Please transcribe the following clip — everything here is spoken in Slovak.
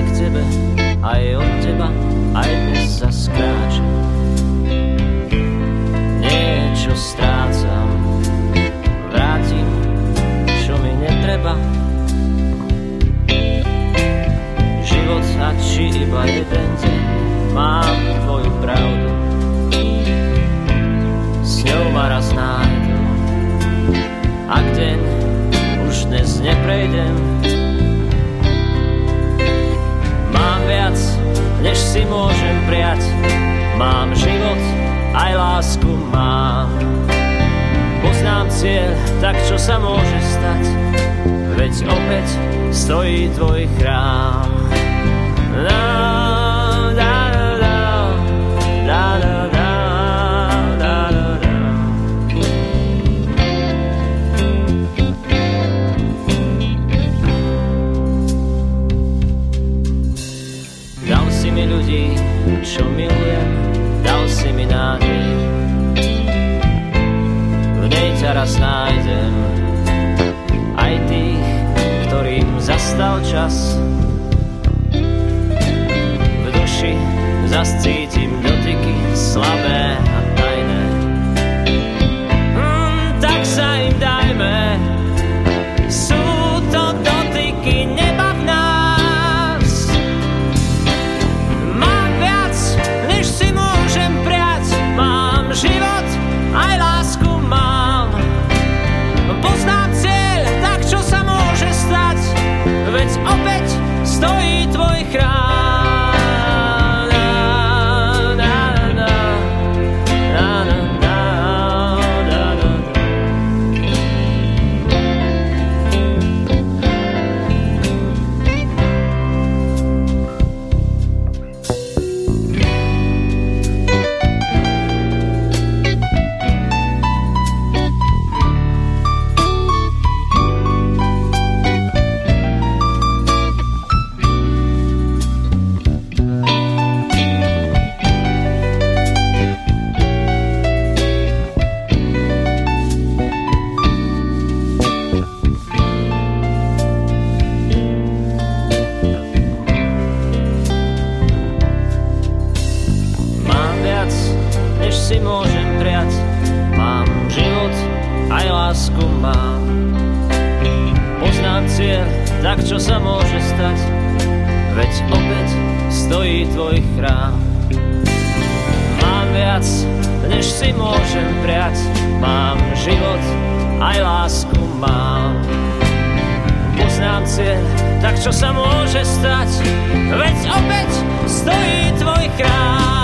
k tebe, aj od teba, aj dnes sa skráčam. Niečo strácam, vrátim, čo mi netreba. Život a či iba jeden deň, mám tvoju pravdu, s ňou ma raz nájdu. Ak deň už dnes neprejdem, mám viac, než si môžem prijať. Mám život, aj lásku mám. Poznám cieľ, tak čo sa môže stať? Veď opäť stojí tvoj chrám. Dal si mi ľudí, čo milujem, dal si mi nádej. V nej ťa raz nájdem, aj tých, ktorým zastal čas. V duši zas cítim dotyky slabé a tajné. Tak sa im dajme, sú to dotyky neba v nás. Mám viac, než si môžem prijať. Mám život, aj lásku mám. Poznám cieľ, tak čo sa môže stať? Veď opäť stojí tvoj chrám. Si môžem prijať, mám život, aj lásku mám. Poznám cieľ, tak čo sa môže stať? Veď opäť stojí tvoj chrám. Mám viac, než si môžem prijať. Mám život, aj lásku mám. Poznám cieľ, tak čo sa môže stať? Veď opäť stojí tvoj chrám.